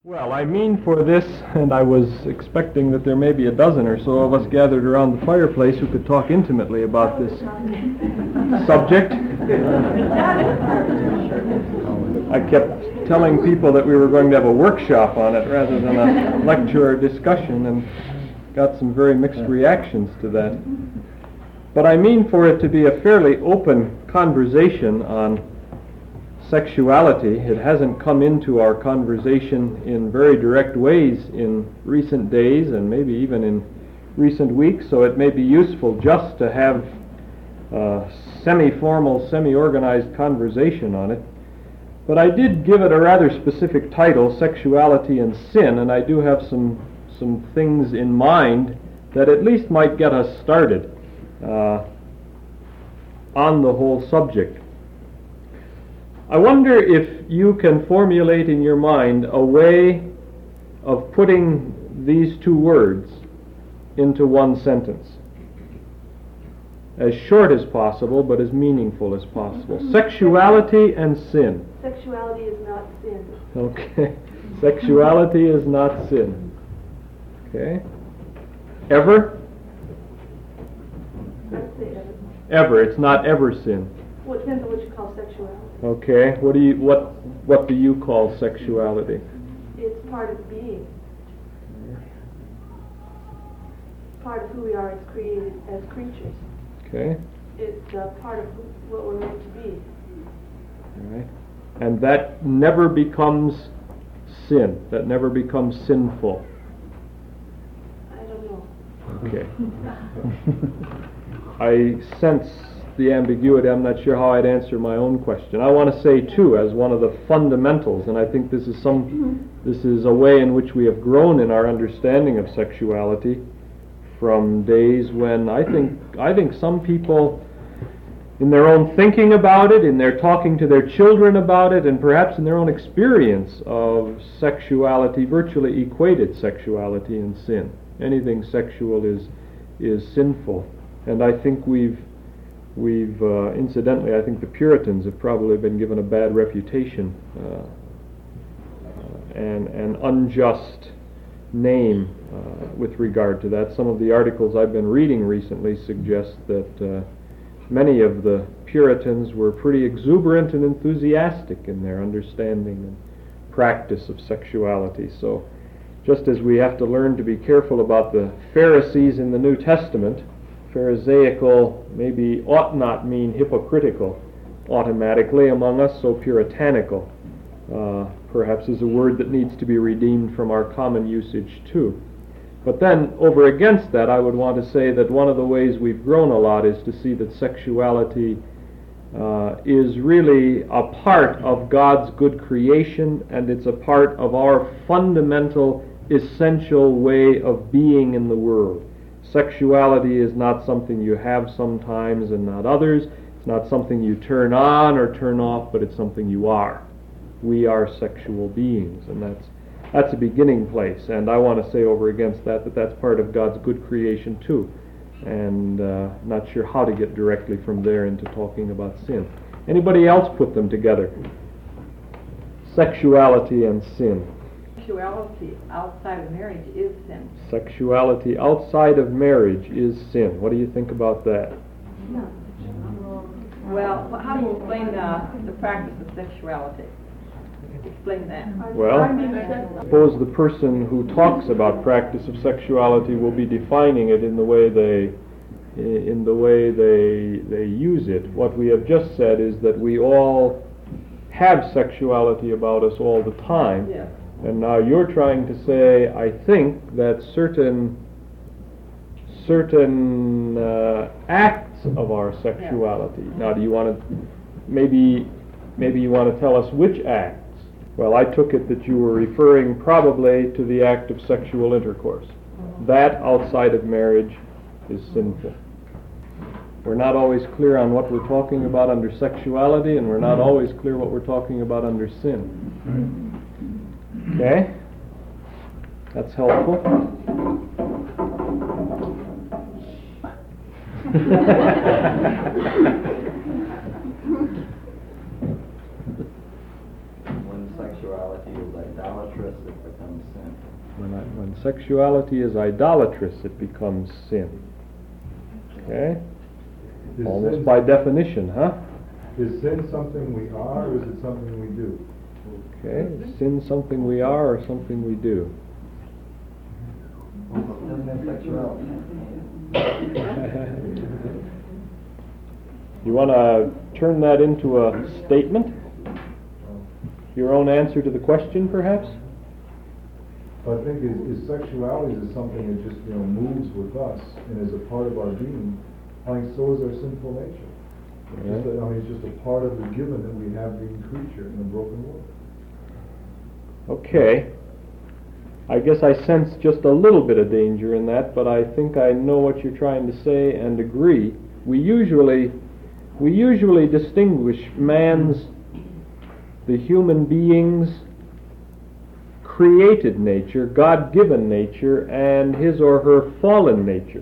Well, I mean for this, and I was expecting that there may be a dozen or so of us gathered around the fireplace who could talk intimately about this subject. I kept telling people that we were going to have a workshop on it rather than a lecture or discussion, and got some very mixed reactions to that. But I mean for it to be a fairly open conversation on sexuality. It hasn't come into our conversation in very direct ways in recent days and maybe even in recent weeks, so it may be useful just to have a semi-formal, semi-organized conversation on it. But I did give it a rather specific title, Sexuality and Sin, and I do have some things in mind that at least might get us started on the whole subject. I wonder if you can formulate in your mind a way of putting these two words into one sentence. As short as possible, but as meaningful as possible. Sexuality and sin. Sexuality is not sin. Okay. Sexuality is not sin. Okay. Ever? I'd say ever. Ever. It's not ever sin. Well, it depends on what you call sexuality. Okay. What do you call sexuality? It's part of being. Part of who we are as created as creatures. Okay. It's part of what we're meant to be. All right. And that never becomes sin. That never becomes sinful. I don't know. Okay. I sense the ambiguity. I'm not sure how I'd answer my own question. I want to say, too, as one of the fundamentals, and I think this is a way in which we have grown in our understanding of sexuality from days when I think some people, in their own thinking about it, in their talking to their children about it, and perhaps in their own experience of sexuality, virtually equated sexuality and sin. Anything sexual is sinful. And I think we've incidentally, I think the Puritans have probably been given a bad reputation and an unjust name with regard to that. Some of the articles I've been reading recently suggest that many of the Puritans were pretty exuberant and enthusiastic in their understanding and practice of sexuality. So just as we have to learn to be careful about the Pharisees in the New Testament, Pharisaical maybe ought not mean hypocritical automatically among us, so puritanical perhaps is a word that needs to be redeemed from our common usage too. But then over against that, I would want to say that one of the ways we've grown a lot is to see that sexuality is really a part of God's good creation, and it's a part of our fundamental, essential way of being in the world. Sexuality is not something you have sometimes and not others. It's not something you turn on or turn off, but it's something you are. We are sexual beings, and that's a beginning place. And I want to say over against that that's part of God's good creation too. And not sure how to get directly from there into talking about sin. Anybody else put them together? Sexuality and sin. Sexuality outside of marriage is sin. Sexuality outside of marriage is sin. What do you think about that? Well, how do you explain the practice of sexuality? Explain that. Well, suppose the person who talks about practice of sexuality will be defining it in the way they use it. What we have just said is that we all have sexuality about us all the time. Yes. And now you're trying to say, I think, that certain acts of our sexuality. Yeah. Now, do you want to maybe you want to tell us which acts? Well, I took it that you were referring probably to the act of sexual intercourse. That outside of marriage is sinful. We're not always clear on what we're talking about under sexuality, and we're not always clear what we're talking about under sin. Okay? That's helpful. When sexuality is idolatrous, it becomes When sexuality is idolatrous, it becomes sin. Okay? Almost by definition, huh? Is sin something we are, or is it something we do? Okay, is sin something we are or something we do? You want to turn that into a statement? Your own answer to the question, perhaps? I think is sexuality is something that just moves with us and is a part of our being. I think so is our sinful nature. Yeah. It's just a part of the given that we have being creature in a broken world. Okay. I guess I sense just a little bit of danger in that, but I think I know what you're trying to say and agree. We usually distinguish the human being's created nature, God-given nature, and his or her fallen nature.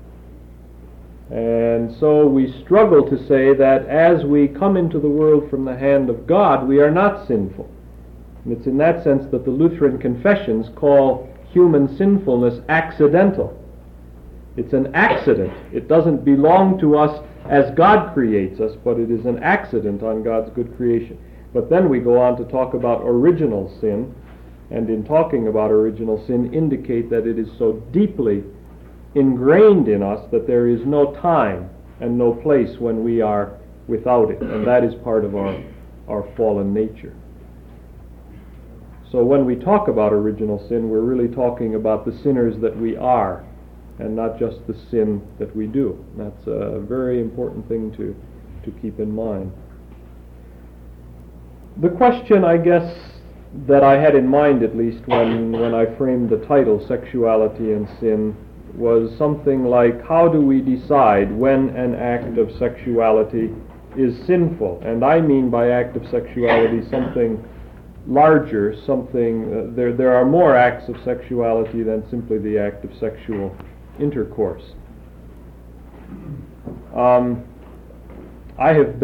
And so we struggle to say that as we come into the world from the hand of God, we are not sinful. And it's in that sense that the Lutheran confessions call human sinfulness accidental. It's an accident. It doesn't belong to us as God creates us, but it is an accident on God's good creation. But then we go on to talk about original sin, and in talking about original sin indicate that it is so deeply ingrained in us that there is no time and no place when we are without it, and that is part of our fallen nature. So when we talk about original sin, we're really talking about the sinners that we are, and not just the sin that we do. That's a very important thing to keep in mind. The question, I guess, that I had in mind, at least when I framed the title, Sexuality and Sin, was something like, how do we decide when an act of sexuality is sinful? And I mean by act of sexuality something larger, something, there are more acts of sexuality than simply the act of sexual intercourse. I've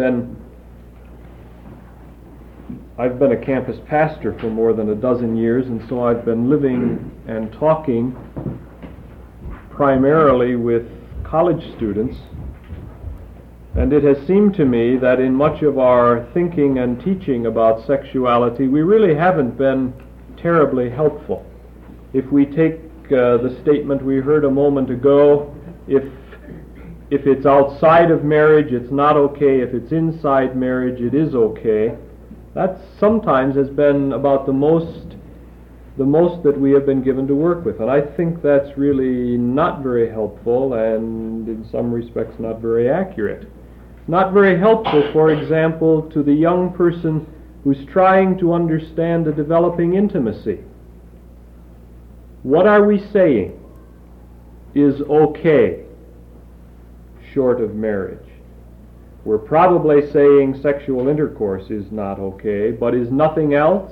been a campus pastor for more than a dozen years, and so I've been living and talking primarily with college students, and it has seemed to me that in much of our thinking and teaching about sexuality, we really haven't been terribly helpful. If we take the statement we heard a moment ago, if it's outside of marriage, it's not okay. If it's inside marriage, it is okay. That sometimes has been about the most that we have been given to work with, and I think that's really not very helpful, and in some respects not very accurate. Not very helpful, for example, to the young person who's trying to understand a developing intimacy. What are we saying is okay short of marriage? We're probably saying sexual intercourse is not okay, but is nothing else?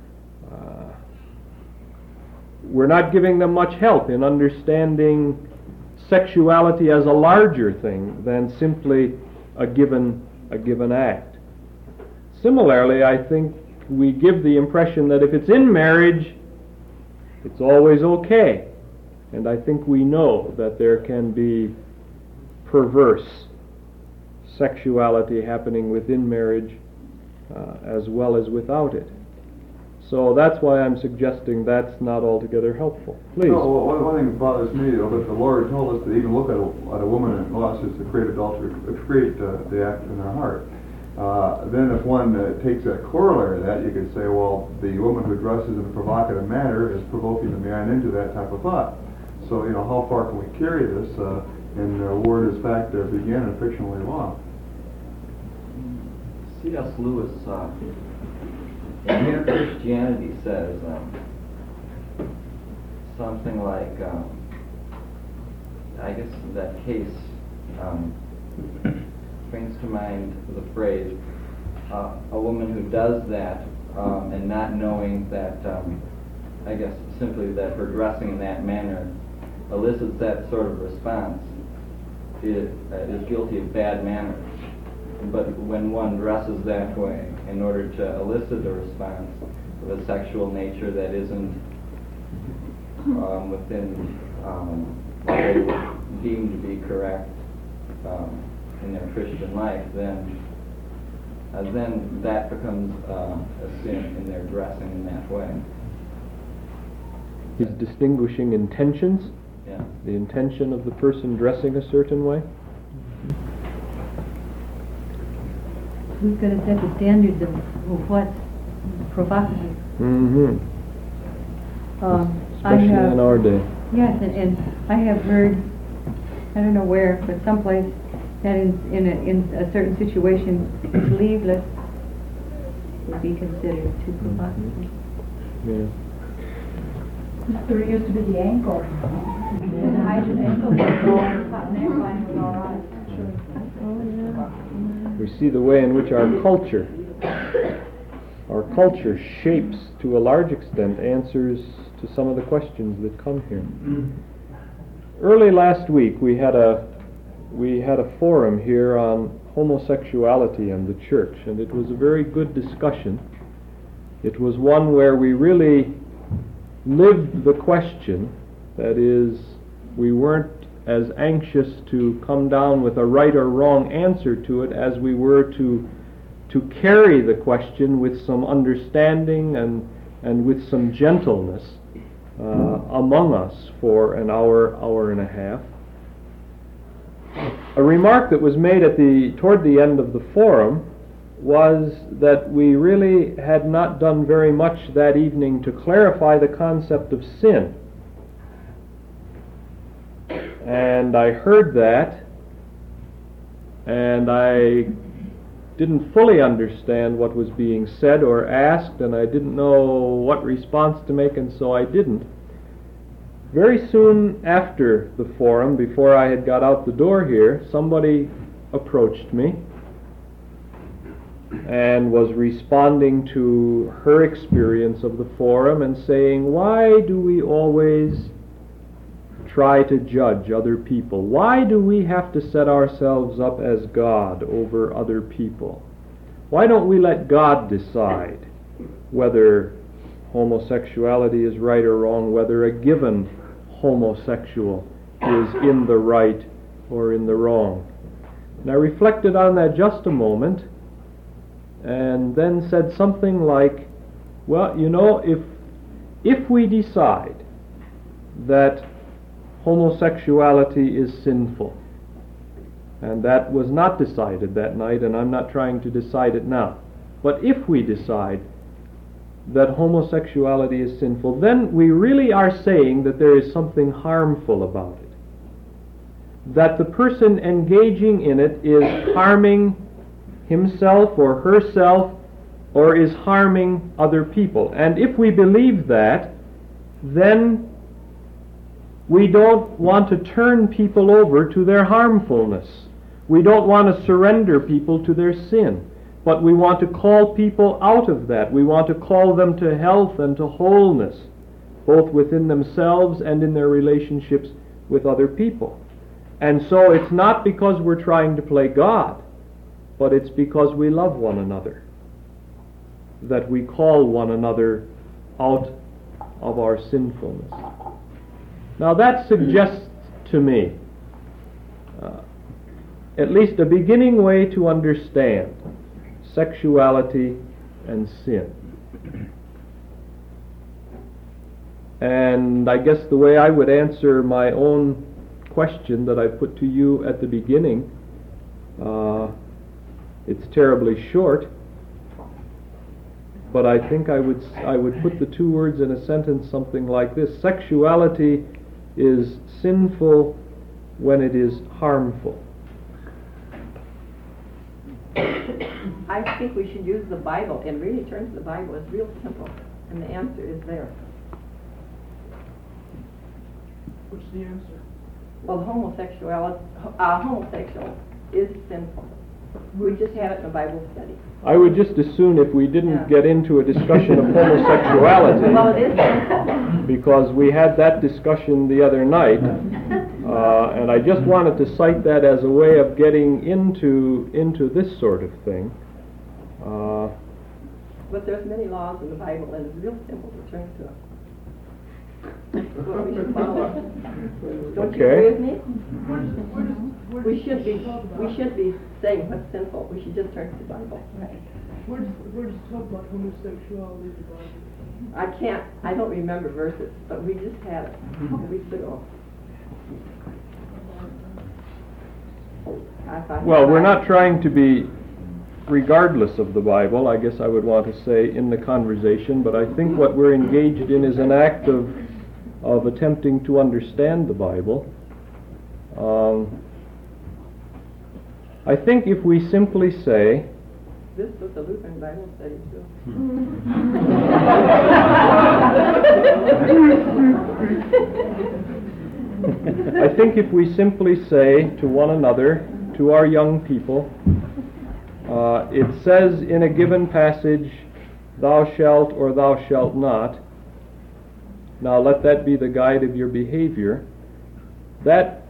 We're not giving them much help in understanding sexuality as a larger thing than simply a given act. Similarly, I think we give the impression that if it's in marriage, it's always okay. And I think we know that there can be perverse sexuality happening within marriage as well as without it. So that's why I'm suggesting that's not altogether helpful. Please. No, well, one thing that bothers me, that the Lord told us to even look at a woman and lust is to create adultery, create the act in their heart. Then if one takes a corollary of that, you could say, well, the woman who dresses in a provocative manner is provoking the man into that type of thought. So, how far can we carry this in word as fact began and fictionally law? C.S. Lewis, in Mere Christianity, says something like, I guess that case brings to mind the phrase, a woman who does that and not knowing that, I guess simply that her dressing in that manner elicits that sort of response, is guilty of bad manners. But when one dresses that way in order to elicit a response of a sexual nature that isn't within what they would deem to be correct in their Christian life, then that becomes a sin in their dressing in that way. He's distinguishing intentions, Yeah. the intention of the person dressing a certain way. We've got to set the standards of what's provocative. Mm-hmm. Especially in our day. Yes, and I have heard, I don't know where, but someplace, that in a certain situation, sleeveless would be considered too provocative. Yeah. There used to be the ankle. The height of the ankle was neckline was all right. We see the way in which our culture shapes, to a large extent, answers to some of the questions that come here. Early last week, we had a forum here on homosexuality and the church, and it was a very good discussion. It was one where we really lived the question. That is, we weren't as anxious to come down with a right or wrong answer to it as we were to carry the question with some understanding and with some gentleness among us for an hour and a half. A remark that was made toward the end of the forum was that we really had not done very much that evening to clarify the concept of sin. And I heard that, and I didn't fully understand what was being said or asked, and I didn't know what response to make, and so I didn't. Very soon after the forum, before I had got out the door here, somebody approached me and was responding to her experience of the forum and saying, why do we always try to judge other people? Why do we have to set ourselves up as God over other people? Why don't we let God decide whether homosexuality is right or wrong, whether a given homosexual is in the right or in the wrong? And I reflected on that just a moment and then said something like, well, you know, if we decide that homosexuality is sinful, and that was not decided that night, and I'm not trying to decide it now, but if we decide that homosexuality is sinful, then we really are saying that there is something harmful about it, that the person engaging in it is harming himself or herself, or is harming other people. And if we believe that, then we don't want to turn people over to their harmfulness. We don't want to surrender people to their sin, but we want to call people out of that. We want to call them to health and to wholeness, both within themselves and in their relationships with other people. And so it's not because we're trying to play God, but it's because we love one another that we call one another out of our sinfulness. Now that suggests to me at least a beginning way to understand sexuality and sin. And I guess the way I would answer my own question that I put to you at the beginning, it's terribly short, but I think I would put the two words in a sentence something like this: sexuality is sinful when it is harmful. I think we should use the Bible and really turn to the Bible. It's real simple, and the answer is there. What's the answer? Well, homosexual is sinful. We just had it in a Bible study. I would just as soon if we didn't get into a discussion of homosexuality. Well, it is sinful. Because we had that discussion the other night, and I just wanted to cite that as a way of getting into this sort of thing. But there's many laws in the Bible, and it's real simple to turn to them. what we should follow. Don't you Okay. agree with me? We should be saying what's sinful. We should just turn to the Bible. Where does it talk about homosexuality in the Bible? I don't remember verses, but we just had it a couple weeks ago. Well, we're not trying to be regardless of the Bible, I guess I would want to say, in the conversation, but I think what we're engaged in is an act of attempting to understand the Bible. I think if we simply say, This was the Lutheran Bible study too. I think if we simply say to one another, to our young people, it says in a given passage, thou shalt or thou shalt not, now let that be the guide of your behavior, that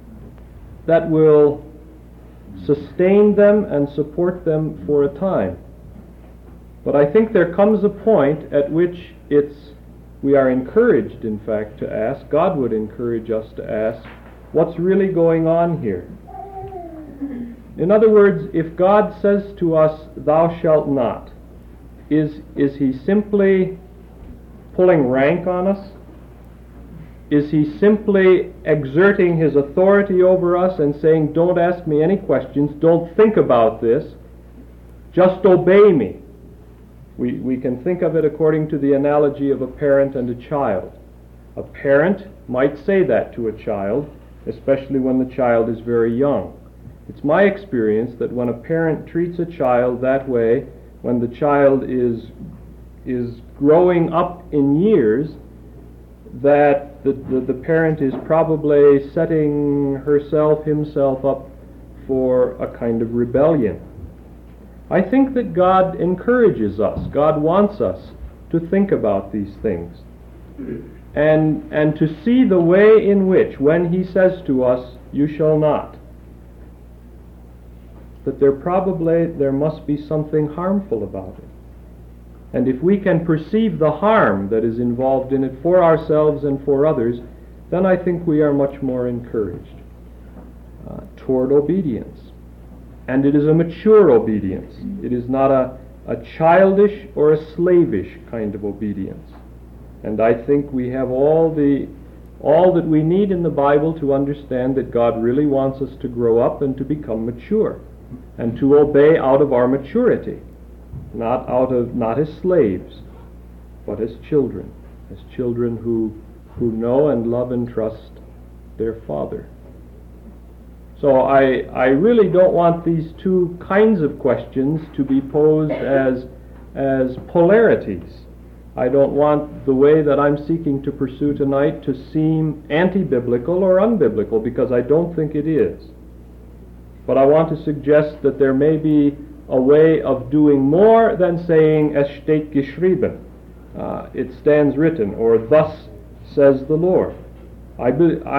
will sustain them and support them for a time. But I think there comes a point at which we are encouraged, in fact, to ask, God would encourage us to ask, what's really going on here? In other words, if God says to us, thou shalt not, is he simply pulling rank on us? Is he simply exerting his authority over us and saying, don't ask me any questions, don't think about this, just obey me? We can think of it according to the analogy of a parent and a child. A parent might say that to a child, especially when the child is very young. It's my experience that when a parent treats a child that way, when the child is growing up in years, that the parent is probably setting himself up for a kind of rebellion. I think that God encourages us. God wants us to think about these things and to see the way in which, when he says to us, you shall not, that there must be something harmful about it. And if we can perceive the harm that is involved in it for ourselves and for others, then I think we are much more encouraged toward obedience. And it is a mature obedience. It is not a childish or a slavish kind of obedience. And I think we have all that we need in the Bible to understand that God really wants us to grow up and to become mature, and to obey out of our maturity, not as slaves, but as children who know and love and trust their Father. So I really don't want these two kinds of questions to be posed as polarities. I don't want the way that I'm seeking to pursue tonight to seem anti-biblical or unbiblical, because I don't think it is. But I want to suggest that there may be a way of doing more than saying, es steht geschrieben, it stands written, or thus says the Lord. I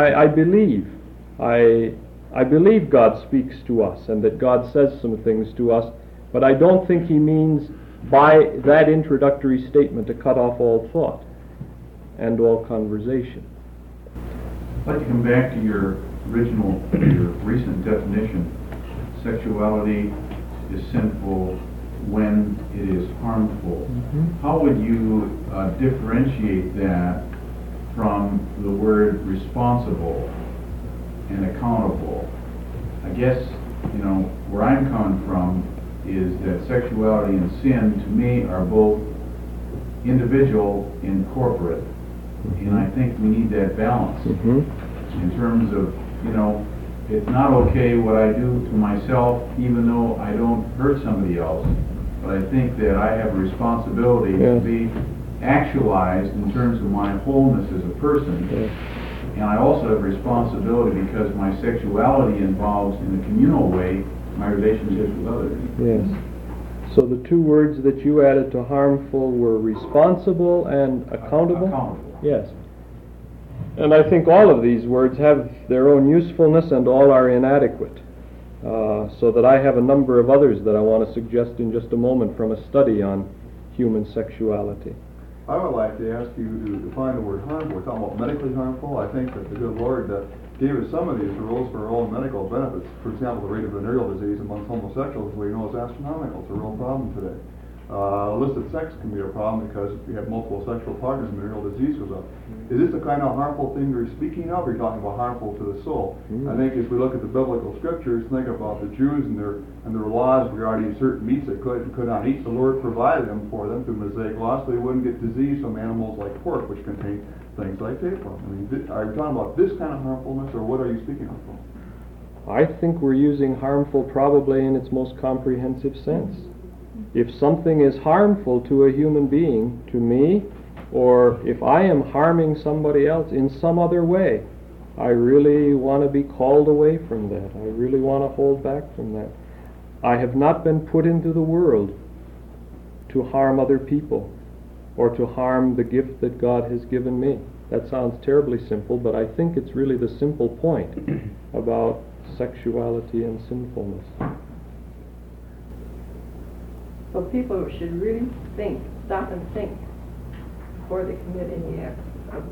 believe God speaks to us and that God says some things to us, but I don't think he means by that introductory statement to cut off all thought and all conversation. I'd like to come back to your recent definition. Sexuality is sinful when it is harmful. Mm-hmm. How would you differentiate that from the word responsible and accountable? I guess, where I'm coming from is that sexuality and sin, to me, are both individual and corporate. And I think we need that balance in terms of, it's not okay what I do to myself, even though I don't hurt somebody else. But I think that I have a responsibility to be actualized in terms of my wholeness as a person. And I also have a responsibility because my sexuality involves, in a communal way, my relationships with others. Yes. So the two words that you added to harmful were responsible and accountable? Accountable. Yes. And I think all of these words have their own usefulness and all are inadequate. So that I have a number of others that I want to suggest in just a moment from a study on human sexuality. I would like to ask you to define the word harmful. We're talking about medically harmful. I think that the good Lord gave us some of these rules for our own medical benefits. For example, the rate of venereal disease amongst homosexuals, we know, is astronomical. It's a real problem today. Illicit sex can be a problem because if you have multiple sexual partners, venereal disease goes up. Is this the kind of harmful thing you're speaking of, or are you talking about harmful to the soul? I think as we look at the biblical scriptures, think about the Jews and their laws regarding certain meats they could and could not eat. The Lord provided them for them through Mosaic law so they wouldn't get disease from animals like pork, which contain things like tapeworm. I mean, are you talking about this kind of harmfulness, or what are you speaking of? I think we're using harmful probably in its most comprehensive sense. If something is harmful to a human being, to me, or if I am harming somebody else in some other way, I really want to be called away from that. I really want to hold back from that. I have not been put into the world to harm other people or to harm the gift that God has given me. That sounds terribly simple, but I think it's really the simple point about sexuality and sinfulness. So people should really stop and think before they commit any acts of,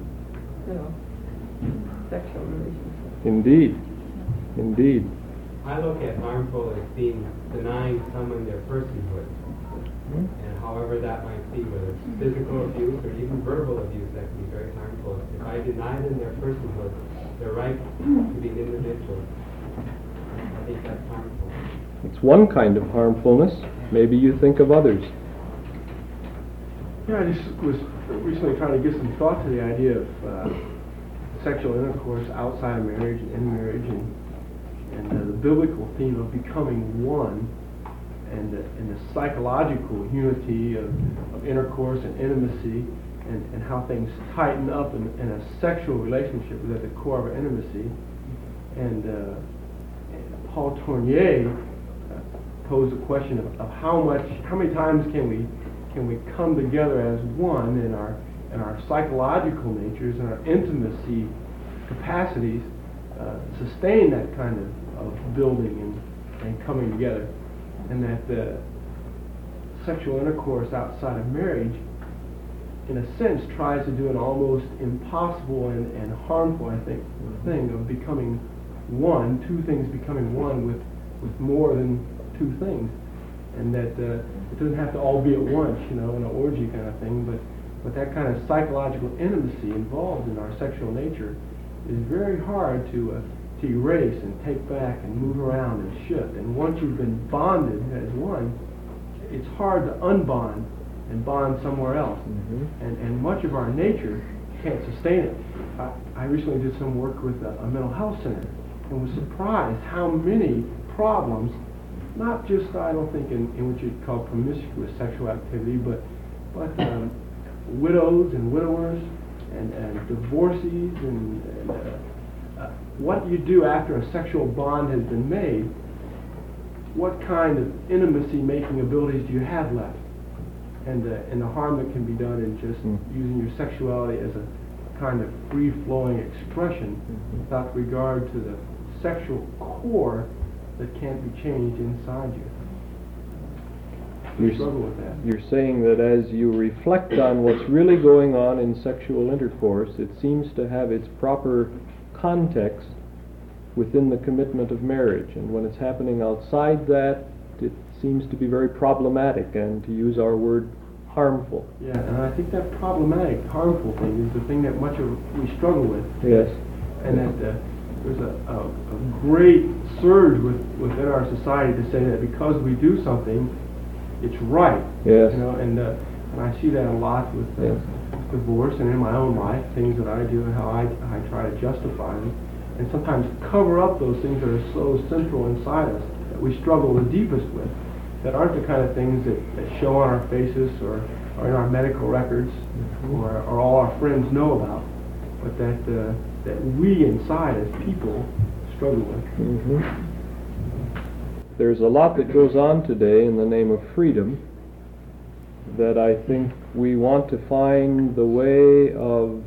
sexual relationship. Indeed. I look at harmful as being denying someone their personhood. And however that might be, whether it's physical abuse or even verbal abuse, that can be very harmful. If I deny them their personhood, their right to be an individual, I think that's harmful. It's one kind of harmfulness. Maybe you think of others. Yeah, I just was recently trying to give some thought to the idea of sexual intercourse outside of marriage and in marriage, and the biblical theme of becoming one, and the psychological unity of intercourse and intimacy, and how things tighten up in a sexual relationship is at the core of intimacy. And Paul Tournier posed the question of how many times can we come together as one in our psychological natures and our intimacy capacities, sustain that kind of building and coming together, and that sexual intercourse outside of marriage, in a sense, tries to do an almost impossible and harmful, I think, thing of becoming one, two things becoming one with more than two things, and that it doesn't have to all be at once, in an orgy kind of thing, but that kind of psychological intimacy involved in our sexual nature is very hard to erase and take back and move around and shift. And once you've been bonded as one, it's hard to unbond and bond somewhere else. And much of our nature can't sustain it. I recently did some work with a mental health center and was surprised how many problems, not just, I don't think, in what you'd call promiscuous sexual activity, but widows and widowers and divorcees and what you do after a sexual bond has been made. What kind of intimacy-making abilities do you have left? And the harm that can be done in just using your sexuality as a kind of free-flowing expression without regard to the sexual core that can't be changed inside you. We struggle with that. You're saying that as you reflect on what's really going on in sexual intercourse, it seems to have its proper context within the commitment of marriage, and when it's happening outside that, it seems to be very problematic, and to use our word, harmful. Yeah, and I think that problematic, harmful thing is the thing that much of we struggle with. Yes. And that there's a great surge within our society to say that because we do something, it's right. Yes. And I see that a lot with divorce and in my own life, things that I do and how I try to justify them, and sometimes cover up those things that are so central inside us that we struggle the deepest with, that aren't the kind of things that show on our faces or in our medical records or all our friends know about, but that we inside as people struggle with. There's a lot that goes on today in the name of freedom that I think we want to find the way of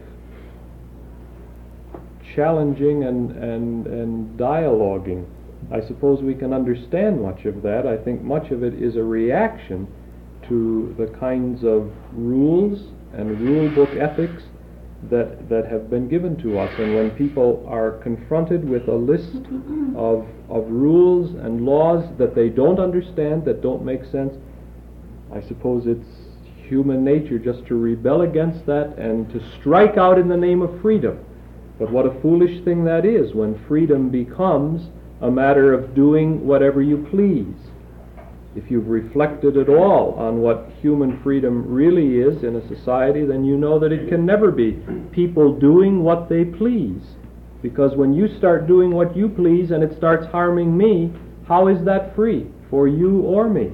challenging and dialoguing. I suppose we can understand much of that. I think much of it is a reaction to the kinds of rules and rule book ethics that have been given to us. And when people are confronted with a list of rules and laws that they don't understand, that don't make sense, I suppose it's human nature just to rebel against that and to strike out in the name of freedom. But what a foolish thing that is when freedom becomes a matter of doing whatever you please. If you've reflected at all on what human freedom really is in a society, then you know that it can never be people doing what they please. Because when you start doing what you please and it starts harming me, how is that free for you or me?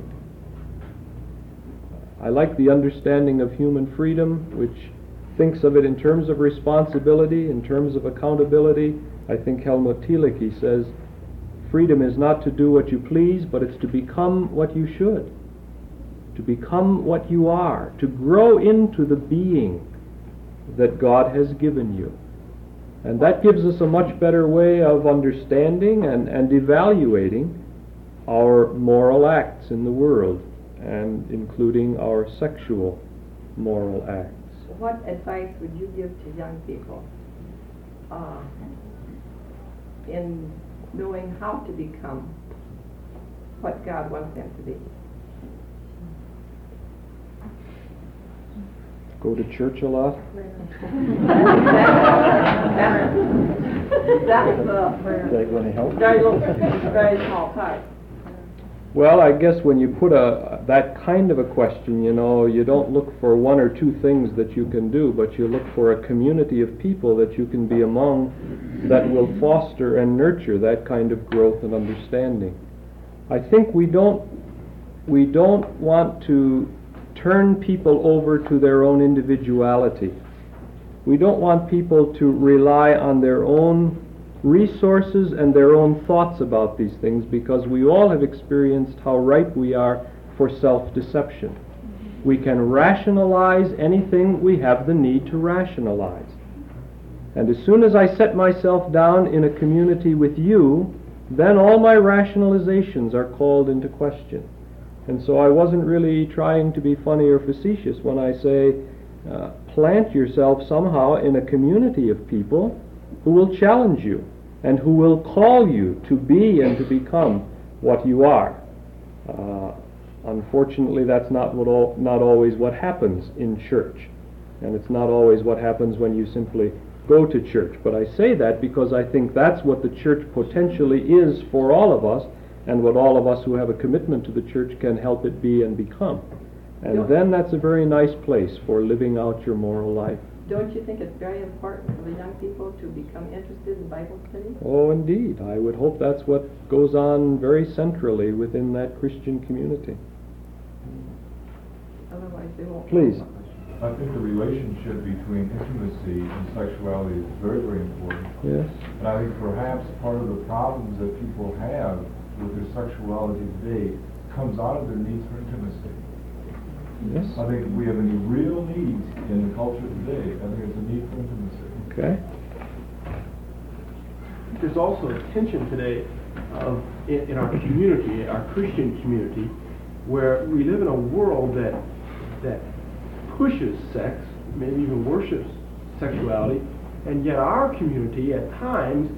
I like the understanding of human freedom, which thinks of it in terms of responsibility, in terms of accountability. I think Helmut Thielicke says, freedom is not to do what you please, but it's to become what you should. To become what you are. To grow into the being that God has given you. And that gives us a much better way of understanding and evaluating our moral acts in the world, and including our sexual moral acts. What advice would you give to young people in knowing how to become what God wants them to be? Go to church a lot? That's that going to help? very small part. Well, I guess when you put that kind of a question, you don't look for one or two things that you can do, but you look for a community of people that you can be among that will foster and nurture that kind of growth and understanding. I think we don't want to turn people over to their own individuality. We don't want people to rely on their own resources and their own thoughts about these things, because we all have experienced how ripe we are for self-deception. We can rationalize anything we have the need to rationalize. And as soon as I set myself down in a community with you, then all my rationalizations are called into question. And so I wasn't really trying to be funny or facetious when I say plant yourself somehow in a community of people who will challenge you and who will call you to be and to become what you are. Unfortunately, that's not always what happens in church, and it's not always what happens when you simply go to church. But I say that because I think that's what the church potentially is for all of us, and what all of us who have a commitment to the church can help it be and become. And then that's a very nice place for living out your moral life. Don't you think it's very important for the young people to become interested in Bible study? Oh, indeed. I would hope that's what goes on very centrally within that Christian community. Otherwise they won't. Please. I think the relationship between intimacy and sexuality is very, very important. Yes. And I think perhaps part of the problems that people have with their sexuality today comes out of their needs for intimacy. Yes. I think we have any real needs in the culture today. I think it's a need for intimacy. Okay. There's also a tension today in our community, our Christian community, where we live in a world that pushes sex, maybe even worships sexuality, and yet our community at times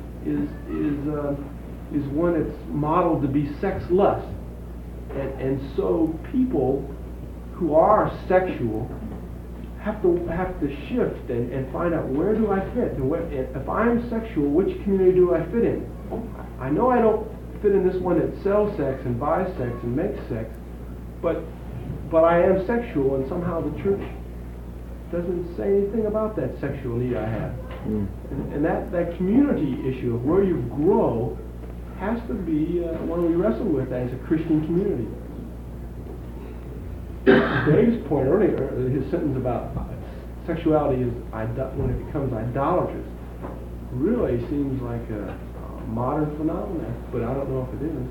is one that's modeled to be sexless, and so people who are sexual have to shift and find out, where do I fit? And if I'm sexual, which community do I fit in? I know I don't fit in this one that sells sex and buys sex and makes sex, but I am sexual, and somehow the church doesn't say anything about that sexual need I have. And that community issue of where you grow has to be one we wrestle with as a Christian community. Dave's point earlier, his sentence about sexuality is when it becomes idolatrous, really seems like a modern phenomenon, but I don't know if it is.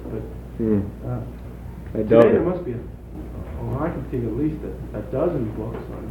But I doubt today there it. must be I can think at least a dozen books on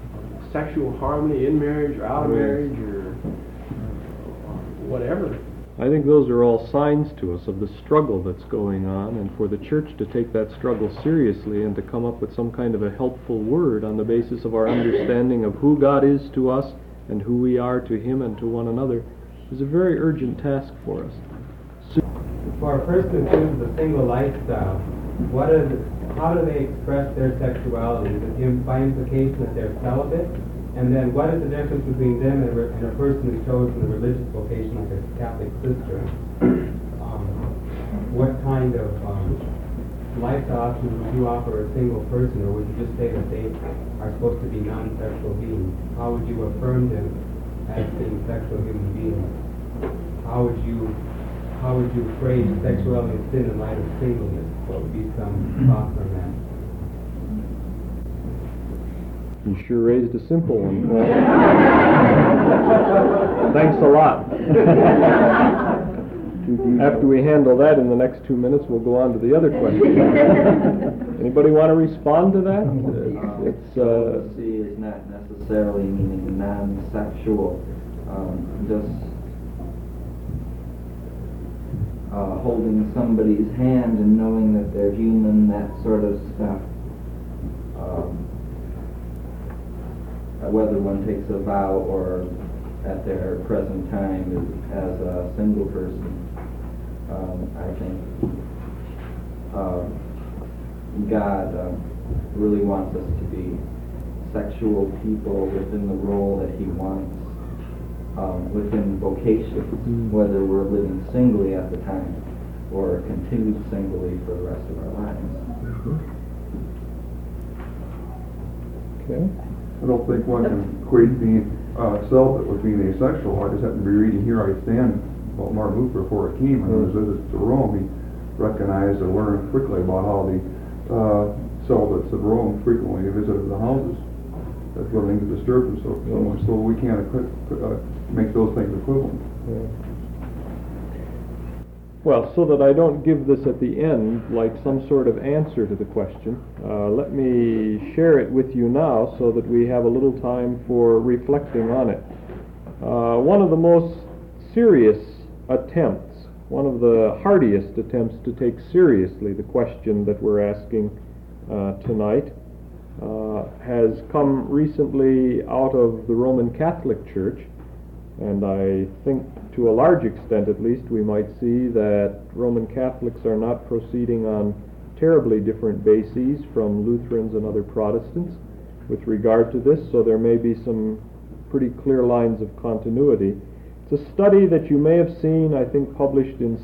sexual harmony in marriage or out of marriage or whatever. I think those are all signs to us of the struggle that's going on, and for the church to take that struggle seriously and to come up with some kind of a helpful word on the basis of our understanding of who God is to us and who we are to Him and to one another is a very urgent task for us. For a person who chooses a single lifestyle, how do they express their sexuality? Is it by implication that they're celibate? And then what is the difference between them and a person who's chosen a religious vocation like a Catholic sister? What kind of lifestyle options would you offer a single person, or would you just say that they are supposed to be non-sexual beings? How would you affirm them as being sexual human beings? How would you phrase sexuality and sin in light of singleness? What would be some thoughts on that? You sure raised a simple one. Thanks a lot. After we handle that in the next 2 minutes, we'll go on to the other question. Anybody want to respond to that? Celibacy is not necessarily meaning non-sexual. Just holding somebody's hand and knowing that they're human, that sort of stuff. Whether one takes a vow or at their present time as a single person, I think God really wants us to be sexual people within the role that He wants within vocations, whether we're living singly at the time or continued singly for the rest of our lives. Okay. I don't think one can equate being celibate with being asexual. I just happened to be reading Here I Stand about Martin Luther before it came, and on his visit to Rome, he recognized and learned quickly about how the celibates of Rome frequently visited the houses. That's one thing that disturbed him so much, so we can't make those things equivalent. Yeah. Well, so that I don't give this at the end like some sort of answer to the question, let me share it with you now so that we have a little time for reflecting on it. One of the most serious attempts, one of the hardiest attempts to take seriously the question that we're asking tonight has come recently out of the Roman Catholic Church, and I think to a large extent at least we might see that Roman Catholics are not proceeding on terribly different bases from Lutherans and other Protestants with regard to this, so there may be some pretty clear lines of continuity. It's a study that you may have seen, I think published in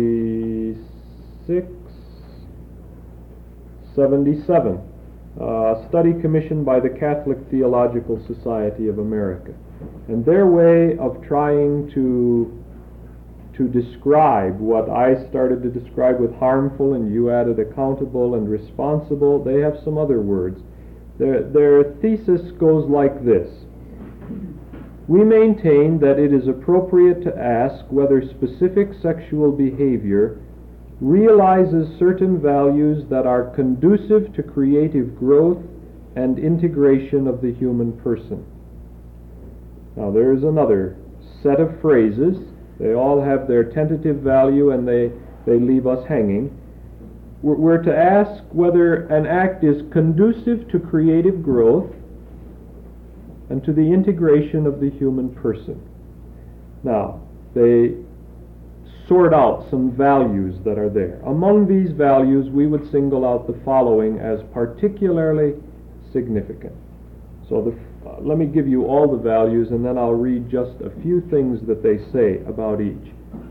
77, a study commissioned by the Catholic Theological Society of America. And their way of trying to describe what I started to describe with harmful and you added accountable and responsible, they have some other words. Their thesis goes like this: we maintain that it is appropriate to ask whether specific sexual behavior realizes certain values that are conducive to creative growth and integration of the human person. Now there is another set of phrases. They all have their tentative value and they leave us hanging. We're to ask whether an act is conducive to creative growth and to the integration of the human person. Now, they sort out some values that are there. Among these values, we would single out the following as particularly significant. So let me give you all the values, and then I'll read just a few things that they say about each.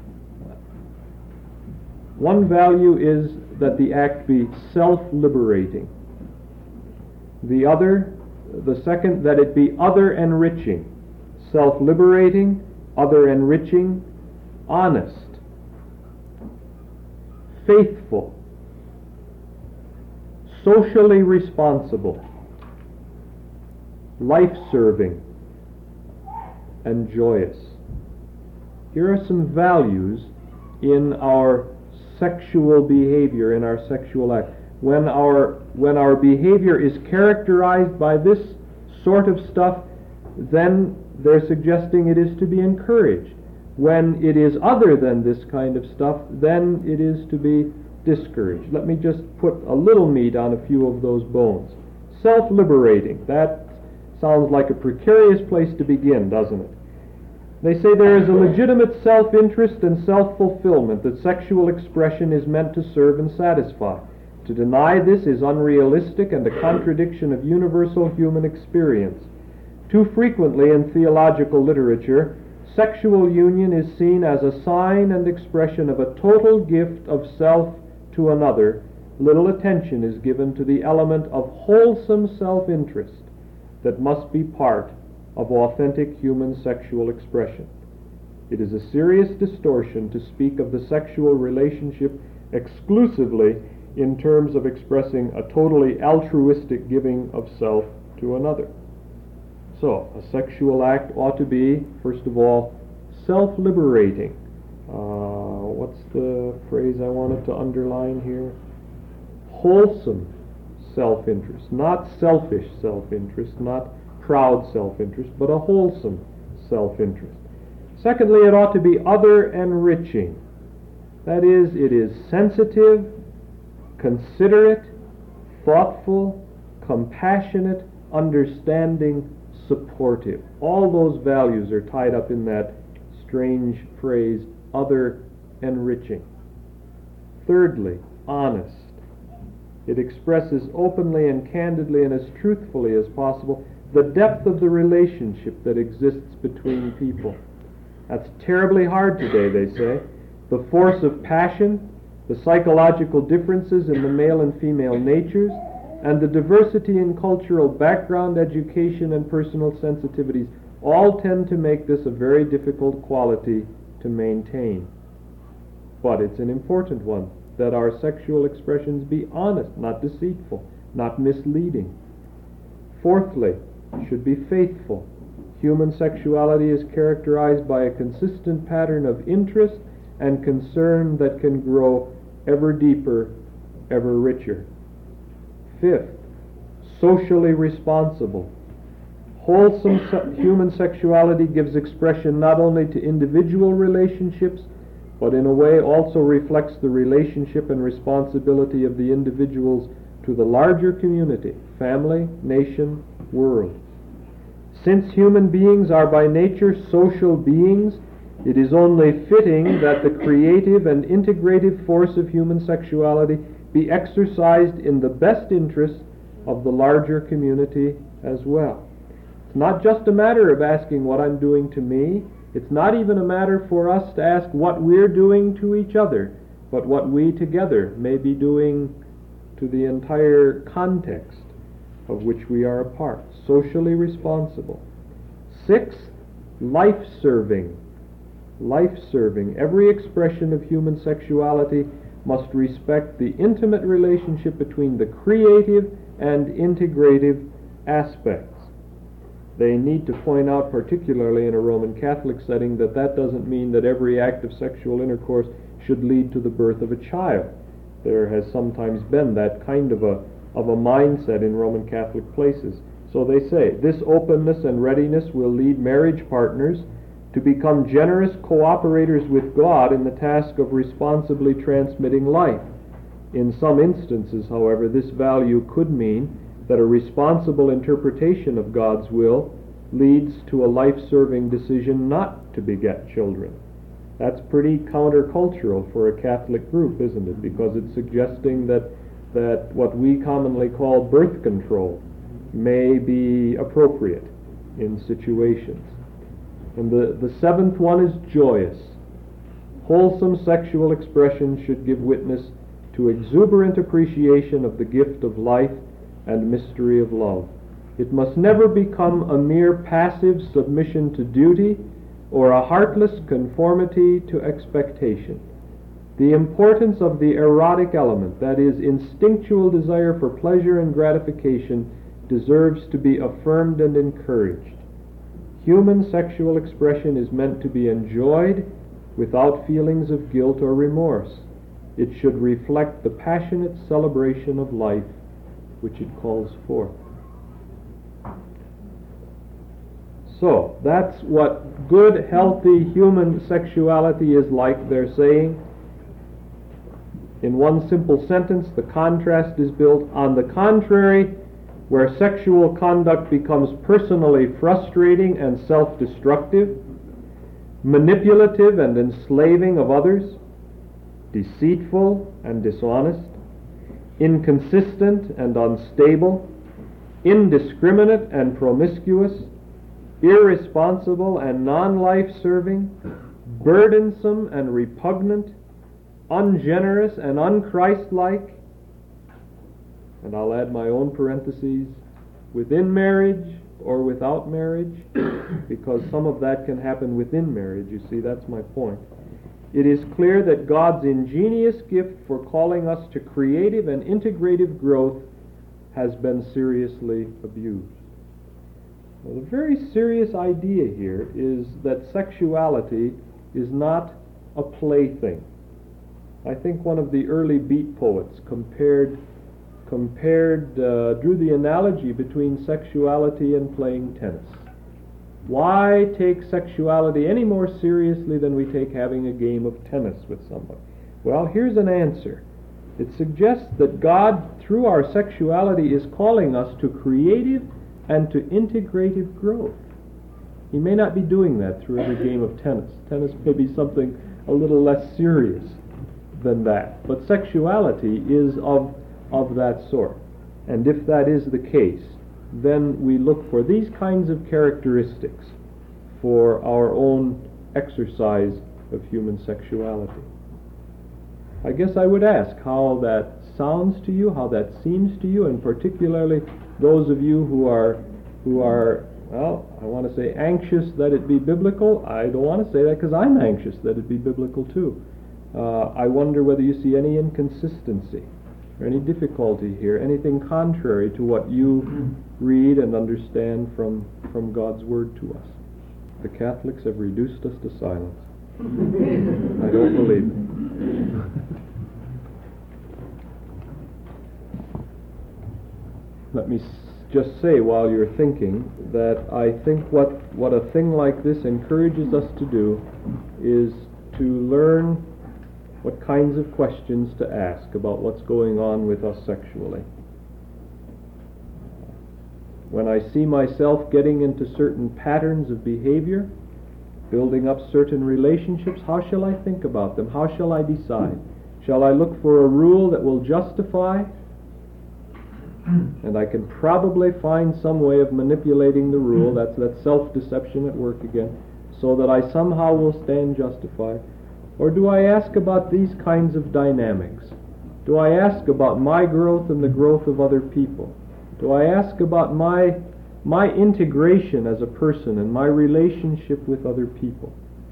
One value is that the act be self-liberating. The second, that it be other-enriching. Self-liberating, other-enriching, honest, faithful, socially responsible, life-serving, and joyous. Here are some values in our sexual behavior, in our sexual act. When our behavior is characterized by this sort of stuff, then they're suggesting it is to be encouraged. When it is other than this kind of stuff, then it is to be discouraged. Let me just put a little meat on a few of those bones. Self-liberating. That sounds like a precarious place to begin, doesn't it? They say there is a legitimate self-interest and self-fulfillment that sexual expression is meant to serve and satisfy. To deny this is unrealistic and a contradiction of universal human experience. Too frequently in theological literature, sexual union is seen as a sign and expression of a total gift of self to another. Little attention is given to the element of wholesome self-interest that must be part of authentic human sexual expression. It is a serious distortion to speak of the sexual relationship exclusively in terms of expressing a totally altruistic giving of self to another. So, a sexual act ought to be, first of all, self-liberating. What's the phrase I wanted to underline here? Wholesome self-interest, not selfish self-interest, not proud self-interest, but a wholesome self-interest. Secondly, it ought to be other-enriching. That is, it is sensitive, considerate, thoughtful, compassionate, understanding, supportive. All those values are tied up in that strange phrase, other-enriching. Thirdly, honest. It expresses openly and candidly and as truthfully as possible the depth of the relationship that exists between people. That's terribly hard today, they say. The force of passion, the psychological differences in the male and female natures, and the diversity in cultural background, education, and personal sensitivities all tend to make this a very difficult quality to maintain. But it's an important one, that our sexual expressions be honest, not deceitful, not misleading. Fourthly, should be faithful. Human sexuality is characterized by a consistent pattern of interest and concern that can grow ever deeper, ever richer. Fifth, socially responsible. Wholesome human sexuality gives expression not only to individual relationships, but in a way also reflects the relationship and responsibility of the individuals to the larger community, family, nation, world. Since human beings are by nature social beings, it is only fitting that the creative and integrative force of human sexuality be exercised in the best interest of the larger community as well. It's not just a matter of asking what I'm doing to me. It's not even a matter for us to ask what we're doing to each other, but what we together may be doing to the entire context of which we are a part. Socially responsible. Sixth, life-serving. Life-serving. Every expression of human sexuality must respect the intimate relationship between the creative and integrative aspects. They need to point out, particularly in a Roman Catholic setting, that that doesn't mean that every act of sexual intercourse should lead to the birth of a child. There has sometimes been that kind of a mindset in Roman Catholic places. So they say, this openness and readiness will lead marriage partners to become generous cooperators with God in the task of responsibly transmitting life. In some instances, however, this value could mean that a responsible interpretation of God's will leads to a life-serving decision not to beget children. That's pretty countercultural for a Catholic group, isn't it? Because it's suggesting that what we commonly call birth control may be appropriate in situations. And the seventh one is joyous. Wholesome sexual expression should give witness to exuberant appreciation of the gift of life and mystery of love. It must never become a mere passive submission to duty or a heartless conformity to expectation. The importance of the erotic element, that is, instinctual desire for pleasure and gratification, deserves to be affirmed and encouraged. Human sexual expression is meant to be enjoyed without feelings of guilt or remorse. It should reflect the passionate celebration of life which it calls forth. So, that's what good, healthy human sexuality is like, they're saying. In one simple sentence, the contrast is built. On the contrary, where sexual conduct becomes personally frustrating and self-destructive, manipulative and enslaving of others, deceitful and dishonest, inconsistent and unstable, indiscriminate and promiscuous, irresponsible and non-life-serving, burdensome and repugnant, ungenerous and unchristlike, and I'll add my own parentheses, within marriage or without marriage, because some of that can happen within marriage, you see, that's my point. It is clear that God's ingenious gift for calling us to creative and integrative growth has been seriously abused. Well, the very serious idea here is that sexuality is not a plaything. I think one of the early beat poets drew the analogy between sexuality and playing tennis. Why take sexuality any more seriously than we take having a game of tennis with somebody? Well, here's an answer. It suggests that God, through our sexuality, is calling us to creative and to integrative growth. He may not be doing that through every game of tennis. Tennis may be something a little less serious than that. But sexuality is of that sort. And if that is the case, then we look for these kinds of characteristics for our own exercise of human sexuality. I guess I would ask how that sounds to you, how that seems to you, and particularly those of you who are, well, I want to say anxious that it be biblical. I don't want to say that because I'm anxious that it be biblical too. I wonder whether you see any inconsistency or any difficulty here, anything contrary to what you read and understand from God's Word to us. The Catholics have reduced us to silence. I don't believe it. Let me just say while you're thinking that I think what a thing like this encourages us to do is to learn what kinds of questions to ask about what's going on with us sexually. When I see myself getting into certain patterns of behavior, building up certain relationships, how shall I think about them? How shall I decide? Shall I look for a rule that will justify? And I can probably find some way of manipulating the rule, that's that self-deception at work again, so that I somehow will stand justified. Or do I ask about these kinds of dynamics? Do I ask about my growth and the growth of other people? Do I ask about my integration as a person and my relationship with other people?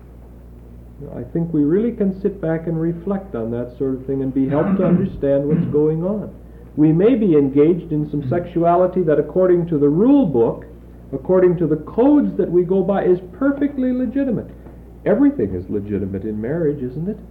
I think we really can sit back and reflect on that sort of thing and be helped to understand what's going on. We may be engaged in some sexuality that, according to the rule book, according to the codes that we go by, is perfectly legitimate. Everything is legitimate in marriage, isn't it?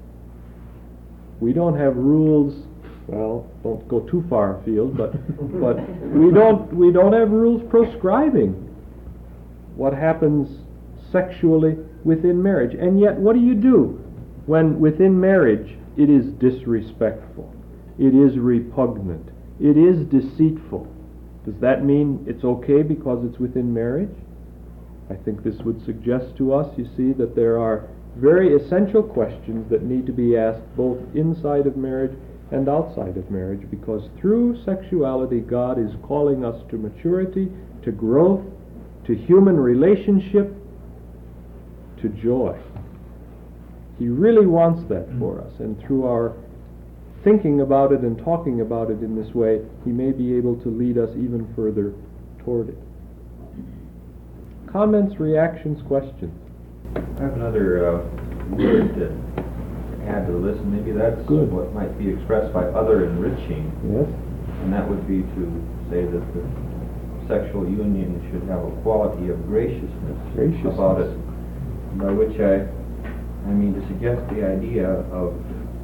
We don't have rules, well, don't go too far afield, but we don't have rules proscribing what happens sexually within marriage. And yet, what do you do when within marriage it is disrespectful, it is repugnant, it is deceitful? Does that mean it's okay because it's within marriage? I think this would suggest to us, you see, that there are very essential questions that need to be asked both inside of marriage and outside of marriage, because through sexuality God is calling us to maturity, to growth, to human relationship, to joy. He really wants that for us, and through our thinking about it and talking about it in this way, He may be able to lead us even further toward it. Comments, reactions, questions? I have another word to add to the list, and maybe that's Good. what might be expressed by other enriching. Yes? And that would be to say that the sexual union should have a quality of graciousness about it, by which I mean to suggest the idea of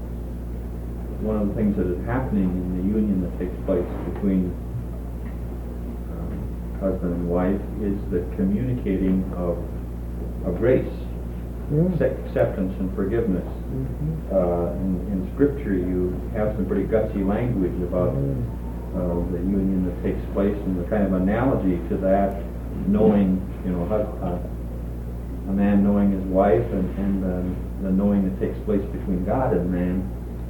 one of the things that is happening in the union that takes place between husband and wife is the communicating of grace, acceptance and forgiveness. In Scripture, you have some pretty gutsy language about the union that takes place, and the kind of analogy to that, knowing, a man knowing his wife, and the knowing that takes place between God and man.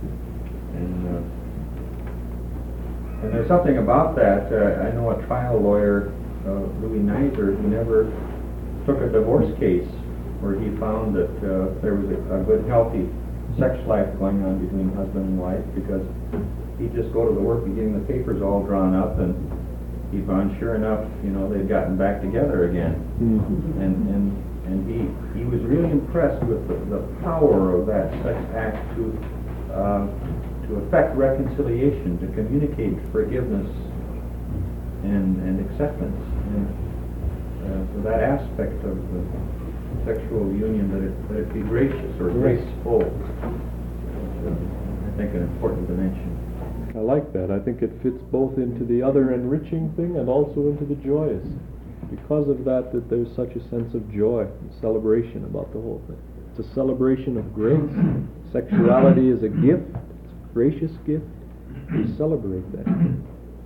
And there's something about that. I know a trial lawyer, Louis Nizer, who never took a divorce case where he found that there was a good, healthy sex life going on between husband and wife, because he'd just go to the work of getting the papers all drawn up, and he found, sure enough, they'd gotten back together again. And he was really impressed with the power of that sex act to affect reconciliation, to communicate forgiveness and acceptance. And so that aspect of the sexual union, that it be gracious or graceful, is, I think, an important dimension. I like that. I think it fits both into the other enriching thing and also into the joyous. Because of that there's such a sense of joy and celebration about the whole thing. It's a celebration of grace. Sexuality is a gift. It's a gracious gift. We celebrate that. I'm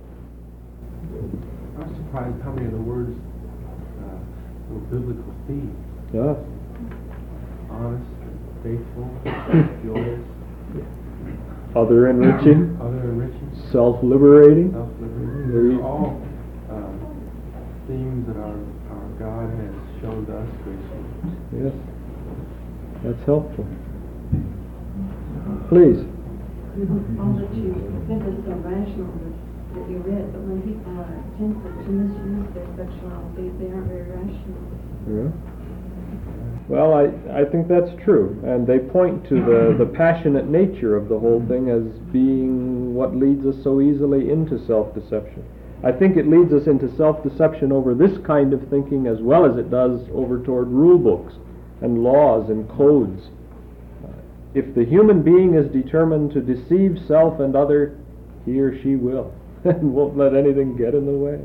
surprised how many of the words were biblical themes. Yeah. Honest, faithful, joyous. Other enriching. Self-liberating. They're all themes that our God has shown to us gracefully. Yes. That's helpful. Please. All that you think is so rational that you read, but when people are tempted to misuse their sexuality, they aren't very rational. Yeah. Well, I think that's true, and they point to the passionate nature of the whole thing as being what leads us so easily into self-deception. I think it leads us into self-deception over this kind of thinking as well as it does over toward rule books and laws and codes. If the human being is determined to deceive self and other, he or she will, and won't let anything get in the way.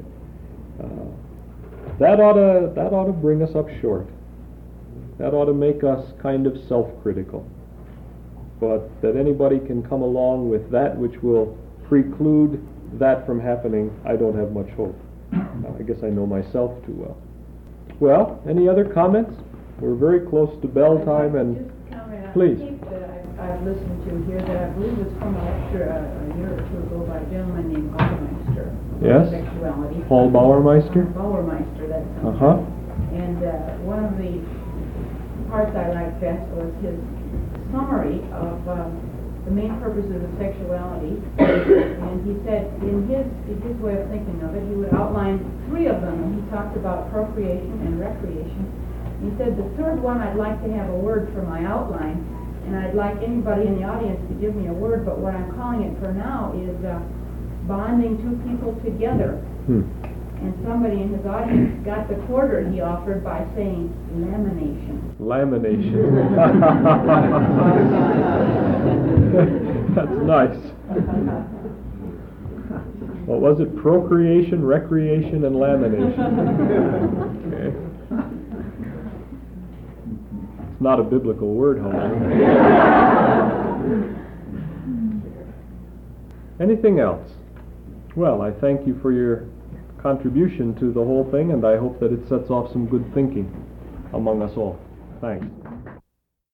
That ought to bring us up short. That ought to make us kind of self-critical. But that anybody can come along with that which will preclude that from happening, I don't have much hope. I guess I know myself too well. Well, any other comments? We're very close to bell time, and please. I've listened to here that I believe was from a lecture a year or two ago by a gentleman named Bauermeister. Yes. Sexuality. Paul Bauermeister. Bauermeister, that's And one of the parts I liked best was his summary of the main purposes of sexuality. And he said, in his way of thinking of it, he would outline 3 of them, and he talked about procreation and recreation. He said, the third one, I'd like to have a word for my outline, and I'd like anybody in the audience to give me a word, but what I'm calling it for now is bonding 2 people together. And somebody in his audience got the quarter he offered by saying lamination. Lamination. That's nice. What was it? Procreation, recreation, and lamination. Okay. It's not a biblical word, however. Anything else? Well, I thank you for your contribution to the whole thing, and I hope that it sets off some good thinking among us all. Thanks.